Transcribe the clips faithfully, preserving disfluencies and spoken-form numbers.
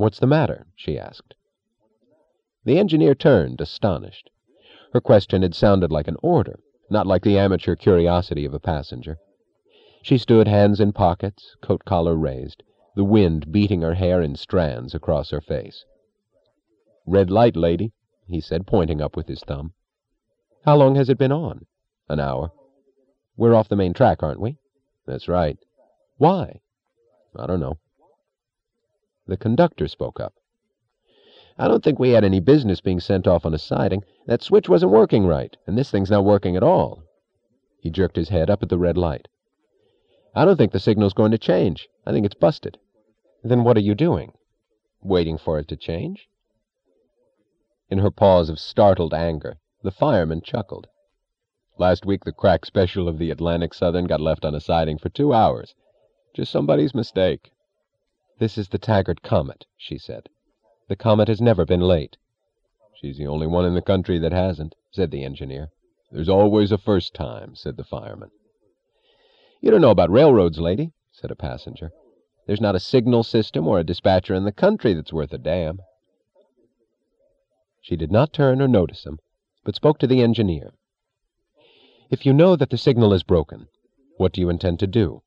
"What's the matter?" she asked. The engineer turned, astonished. Her question had sounded like an order, not like the amateur curiosity of a passenger. She stood, hands in pockets, coat-collar raised, the wind beating her hair in strands across her face. "Red light, lady," he said, pointing up with his thumb. "How long has it been on?" "An hour." "We're off the main track, aren't we?" "That's right." "Why?" "I don't know." The conductor spoke up. "I don't think we had any business being sent off on a siding. That switch wasn't working right, and this thing's not working at all." He jerked his head up at the red light. "I don't think the signal's going to change. I think it's busted." "Then what are you doing?" "Waiting for it to change." In her pause of startled anger, the fireman chuckled. "Last week the crack special of the Atlantic Southern got left on a siding for two hours. Just somebody's mistake." "This is the Taggart Comet," she said. "The Comet has never been late." "She's the only one in the country that hasn't," said the engineer. "There's always a first time," said the fireman. "You don't know about railroads, lady," said a passenger. "There's not a signal system or a dispatcher in the country that's worth a damn." She did not turn or notice him, but spoke to the engineer. "If you know that the signal is broken, what do you intend to do?"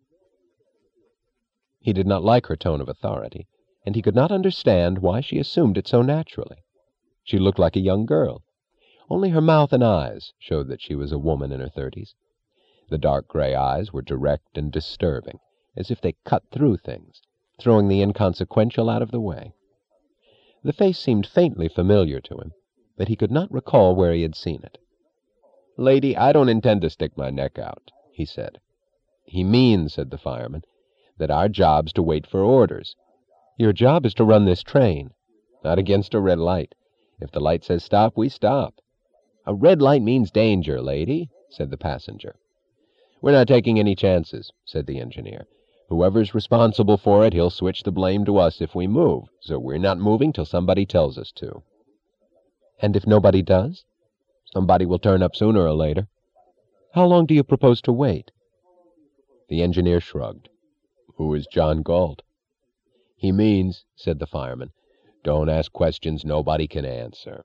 He did not like her tone of authority, and he could not understand why she assumed it so naturally. She looked like a young girl. Only her mouth and eyes showed that she was a woman in her thirties. The dark gray eyes were direct and disturbing, as if they cut through things, throwing the inconsequential out of the way. The face seemed faintly familiar to him, but he could not recall where he had seen it. "Lady, I don't intend to stick my neck out," he said. "He means," said the fireman, "that our job's to wait for orders." "Your job is to run this train." "Not against a red light. If the light says stop, we stop." "A red light means danger, lady," said the passenger. "We're not taking any chances," said the engineer. "Whoever's responsible for it, he'll switch the blame to us if we move, so we're not moving till somebody tells us to." "And if nobody does?" "Somebody will turn up sooner or later." "How long do you propose to wait?" The engineer shrugged. "Who is John Galt?" "He means," said the fireman, "don't ask questions nobody can answer."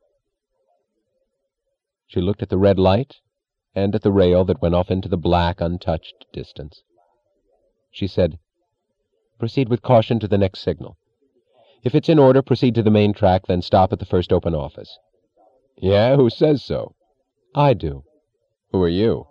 She looked at the red light and at the rail that went off into the black, untouched distance. She said, "Proceed with caution to the next signal. If it's in order, proceed to the main track, then stop at the first open office." "Yeah, who says so?" "I do." "Who are you?"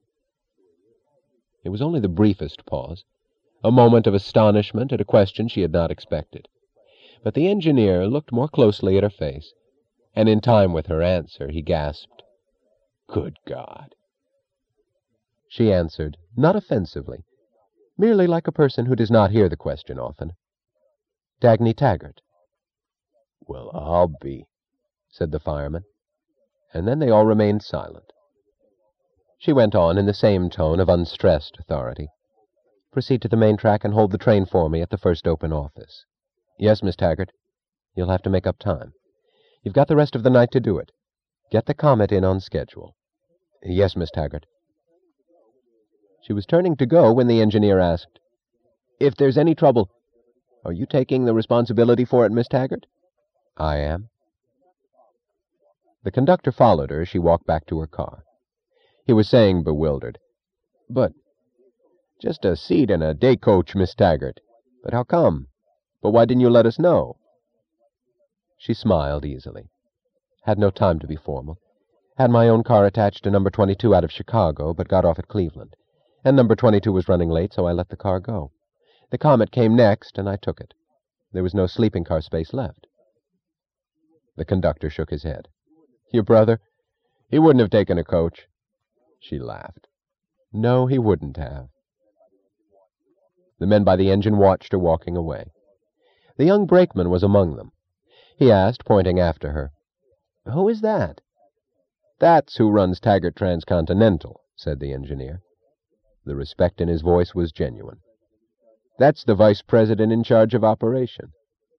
It was only the briefest pause, a moment of astonishment at a question she had not expected. But the engineer looked more closely at her face, and in time with her answer he gasped, "Good God!" She answered, not offensively, merely like a person who does not hear the question often. "Dagny Taggart." "Well, I'll be," said the fireman, and then they all remained silent. She went on in the same tone of unstressed authority. "Proceed to the main track and hold the train for me at the first open office." "Yes, Miss Taggart." "You'll have to make up time. You've got the rest of the night to do it. Get the Comet in on schedule." "Yes, Miss Taggart." She was turning to go when the engineer asked, "If there's any trouble, are you taking the responsibility for it, Miss Taggart?" "I am." The conductor followed her as she walked back to her car. He was saying, bewildered, "But just a seat in a day coach, Miss Taggart. But how come? But why didn't you let us know?" She smiled easily. "Had no time to be formal. Had my own car attached to number twenty-two out of Chicago, but got off at Cleveland. And number twenty-two was running late, so I let the car go. The Comet came next, and I took it. There was no sleeping car space left." The conductor shook his head. "Your brother? He wouldn't have taken a coach." She laughed. "No, he wouldn't have." The men by the engine watched her walking away. The young brakeman was among them. He asked, pointing after her, "Who is that?" "That's who runs Taggart Transcontinental," said the engineer. The respect in his voice was genuine. "That's the vice president in charge of operation."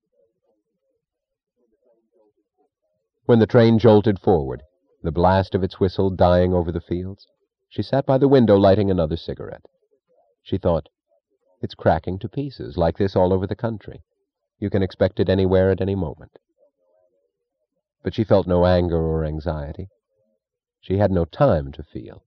When the train jolted forward, the blast of its whistle dying over the fields, she sat by the window lighting another cigarette. She thought, "It's cracking to pieces, like this all over the country. You can expect it anywhere at any moment. But she felt no anger or anxiety. She had no time to feel.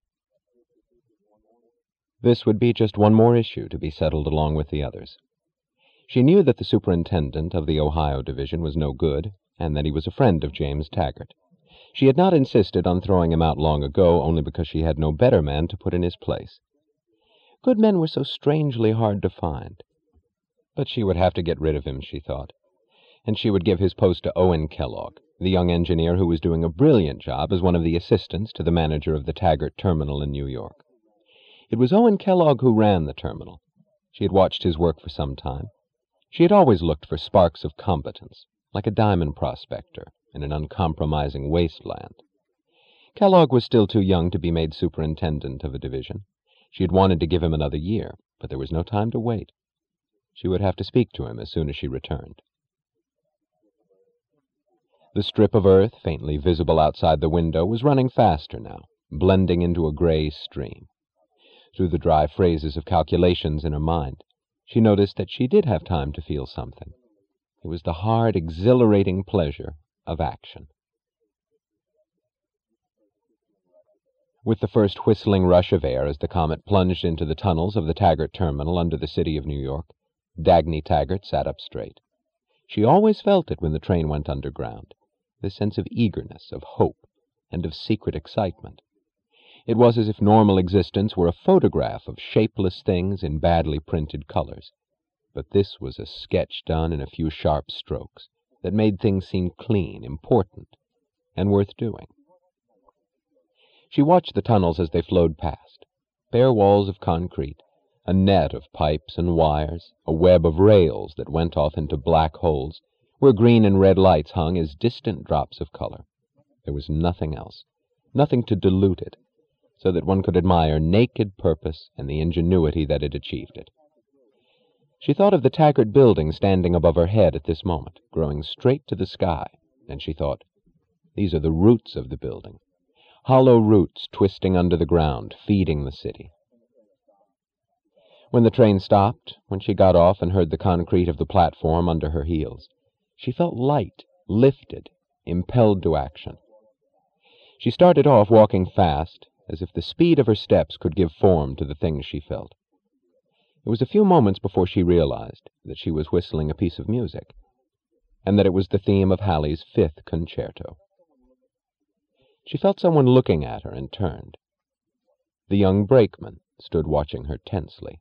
This would be just one more issue to be settled along with the others. She knew that the superintendent of the Ohio division was no good, and that he was a friend of James Taggart. She had not insisted on throwing him out long ago only because she had no better man to put in his place. Good men were so strangely hard to find. But she would have to get rid of him, she thought, and she would give his post to Owen Kellogg, the young engineer who was doing a brilliant job as one of the assistants to the manager of the Taggart terminal in New York. It was Owen Kellogg who ran the terminal. She had watched his work for some time. She had always looked for sparks of competence, like a diamond prospector in an uncompromising wasteland. Kellogg was still too young to be made superintendent of a division. She had wanted to give him another year, but there was no time to wait. She would have to speak to him as soon as she returned. The strip of earth, faintly visible outside the window, was running faster now, blending into a gray stream. Through the dry phrases of calculations in her mind, she noticed that she did have time to feel something. It was the hard, exhilarating pleasure of action. With the first whistling rush of air as the comet plunged into the tunnels of the Taggart terminal under the city of New York, Dagny Taggart sat up straight. She always felt it when the train went underground, this sense of eagerness, of hope, and of secret excitement. It was as if normal existence were a photograph of shapeless things in badly printed colors. But this was a sketch done in a few sharp strokes that made things seem clean, important, and worth doing. She watched the tunnels as they flowed past, bare walls of concrete, a net of pipes and wires, a web of rails that went off into black holes, where green and red lights hung as distant drops of color. There was nothing else, nothing to dilute it, so that one could admire naked purpose and the ingenuity that had achieved it. She thought of the Taggart building standing above her head at this moment, growing straight to the sky, and she thought, these are the roots of the building, hollow roots twisting under the ground, feeding the city. When the train stopped, when she got off and heard the concrete of the platform under her heels, she felt light, lifted, impelled to action. She started off walking fast, as if the speed of her steps could give form to the things she felt. It was a few moments before she realized that she was whistling a piece of music, and that it was the theme of Halley's Fifth Concerto. She felt someone looking at her and turned. The young brakeman stood watching her tensely.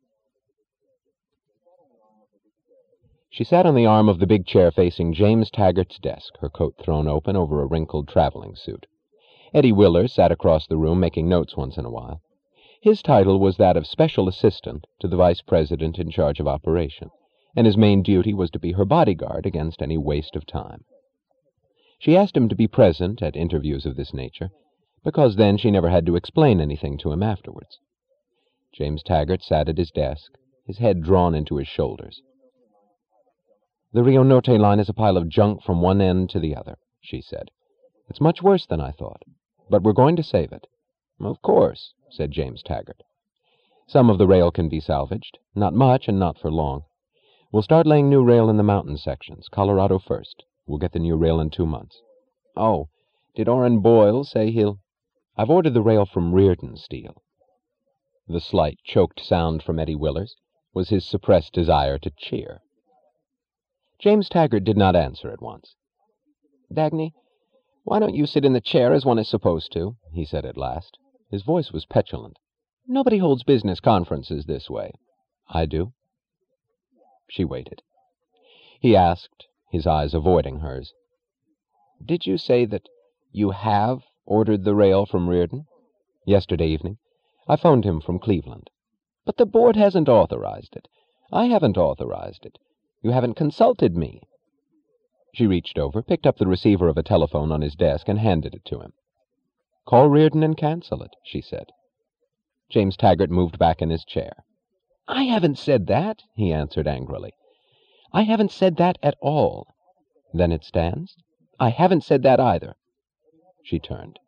She sat on the arm of the big chair facing James Taggart's desk, her coat thrown open over a wrinkled traveling suit. Eddie Willer sat across the room making notes once in a while. His title was that of special assistant to the vice president in charge of operation, and his main duty was to be her bodyguard against any waste of time. She asked him to be present at interviews of this nature, because then she never had to explain anything to him afterwards. James Taggart sat at his desk, his head drawn into his shoulders. "The Rio Norte line is a pile of junk from one end to the other," she said. "It's much worse than I thought, but we're going to save it." "Of course," said James Taggart. "Some of the rail can be salvaged. Not much, and not for long. We'll start laying new rail in the mountain sections, Colorado first. We'll get the new rail in two months. Oh, did Orrin Boyle say he'll... I've ordered the rail from Reardon Steel." The slight, choked sound from Eddie Willers was his suppressed desire to cheer. James Taggart did not answer at once. "Dagny, why don't you sit in the chair as one is supposed to?" he said at last. His voice was petulant. "Nobody holds business conferences this way." "I do." She waited. He asked, his eyes avoiding hers, "Did you say that you have ordered the rail from Reardon?" "Yesterday evening. I phoned him from Cleveland." "But the board hasn't authorized it. I haven't authorized it. You haven't consulted me." She reached over, picked up the receiver of a telephone on his desk, and handed it to him. "Call Reardon and cancel it," she said. James Taggart moved back in his chair. "I haven't said that," he answered angrily. "I haven't said that at all." "Then it stands?" "I haven't said that either." She turned.